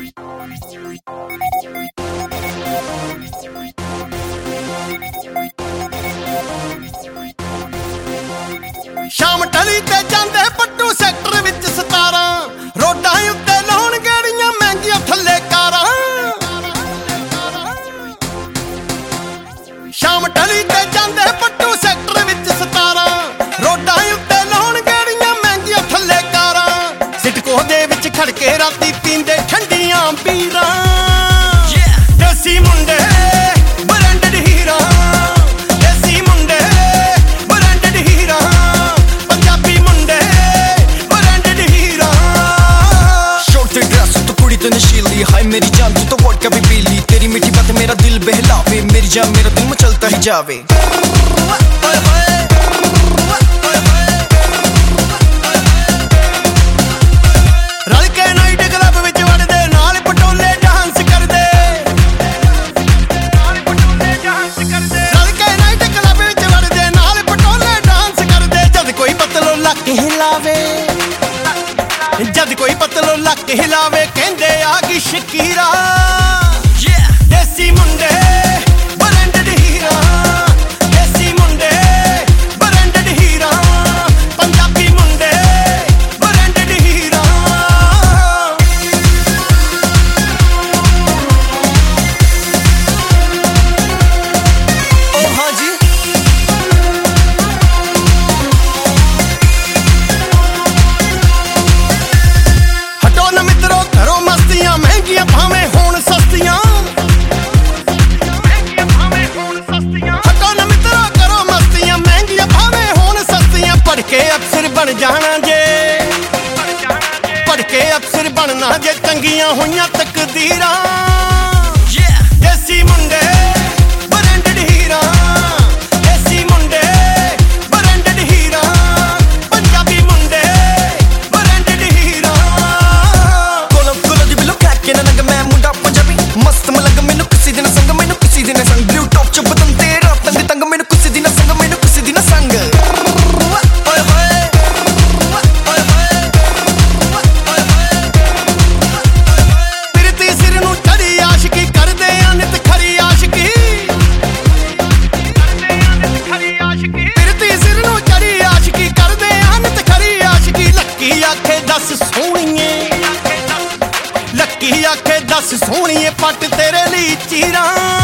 शाम टली ते जांदे पट्टू सैक्टर विच 17 रोडां उत्ते लाउण गड़ियां महंगियां थल्ले कारां। शाम टली ते जांदे पट्टू सैक्टर विच 17 रोडां उत्ते लाउण गड़ियां महंगियां थल्ले कारां। सिटको दे विच खड़के राती पींदे ठंडियां बीरां। देसी मुंडे ब्रांडेड हीरा, देसी मुंडे ब्रांडेड हीरा, पंजाबी मुंडे ब्रांडेड हीरा। शॉर्ट से ड्रेस तो कुड़ी तो नशीली, हाय मेरी जान तू तो वोडका भी पी ली। तेरी मीठी बात मेरा दिल बहलावे, मेरी जान मेरा दिल मचलता ही जावे। रल के नाइट क्लब विच वड़दे नाल पटोले डांस करदे। रल के नाइट क्लब विच वड़दे नाल पटोले डांस करदे। जद कोई पतलो लक हिलावे, जद कोई पतलो लक हिलावे कहंदे आ गई शकीरा। देसी मुंडे ब्रांडेड हीरा, देसी मुंडे ब्रांडेड हीरा, पंजाबी मुंडे ब्रांडेड हीरा। ओ हाँ जी हटो न मित्रो करो मस्तियां, महंगियां भावें होण सस्तियां। हटो न मित्रो करो मस्तियां, महंगियां भावें होण सस्तियां। पढ़ के अफसर बन जाना जे, पढ़ के अफसर बनना जे, चंगियां होइयां तकदीरां। देसी मुंडे ब्रांडेड हीरा, देसी मुंडे ब्रांडेड हीरा, पंजाबी मुंडे ब्रांडेड हीरा। कोलो दी बिलो क्रैक ना लग मैं मुंडा पंजाबी मस्त मलग। मैनू किसी दिन संग, मैनू किसी दिन संग, ब्लू टॉप च बदन तेरा तंग तंग। मैनू किसी दिन संग, मैनू किसी दिन संग। ओए होए ओए होए ओए होए। पिरती सिर नूं चढ़ी आशिकी करदे आ नित खरी आशिकी। पिरती सिर नूं चढ़ी आशिकी करदे आ नित खरी आशिकी। लक्की आखे दस सोहणीए, लक्की आखे दस सोहणीए, पट तेरे ਲਈ ਚੀਰਾਂ।